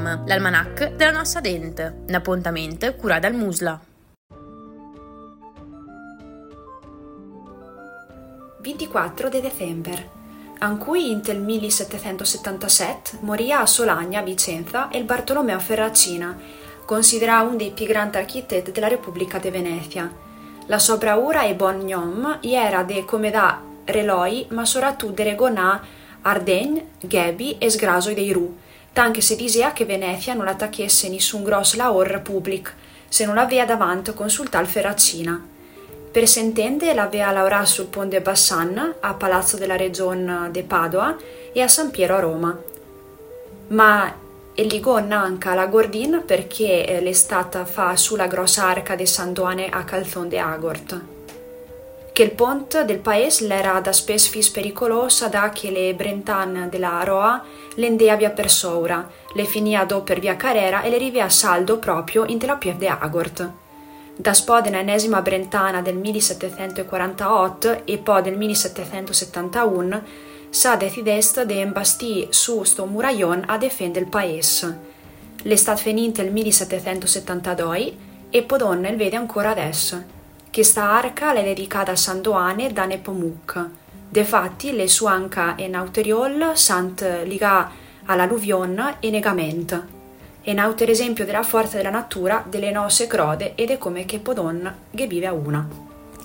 Yom, l'almanach della nostra dente, un appuntamento curato dal Musla. 24 de dicembre, in cui nel 1777 morì a Solagna, Vicenza, il Bartolomeo Ferracina, considerato uno dei più grandi architetti della Repubblica di Venezia. La sua bravura e buon nom era de come da reloi, ma soprattutto de regonà Ardegn, Gebi e Sgraso dei Ru, tanche se diceva che Venezia non attacchesse nessun grosso lavoro pubblico, se non aveva davanti a consultare il Ferracina. Per s'intende l'aveva lavorato sul Ponte Bassan, a Palazzo della Regione de Padova e a San Piero a Roma. Ma ligò anche alla Gordin perché l'è stata fa sulla grossa arca de San Doane a Calzon de Agort. Che il ponte del paese l'era da spesso fis pericolosa da che le Brentan della Roa l'endea via per Soura, le finia do per via Carrera e le rivia a saldo proprio in la Pieve de Agort. Da spodena enesima Brentana del 1748 e poi del 1771 sa decidesta de imbastì su sto muraion a difendere il paese. L'estate finita nel 1772 e podonna il vede ancora adesso, che sta arca è dedicata a San Doane da Nepomuc. Defatti le sue anca in auteriol sant liga all'alluvion e negamento. È un altro esempio della forza della natura, delle nostre crode e di come che podonna che vive a una.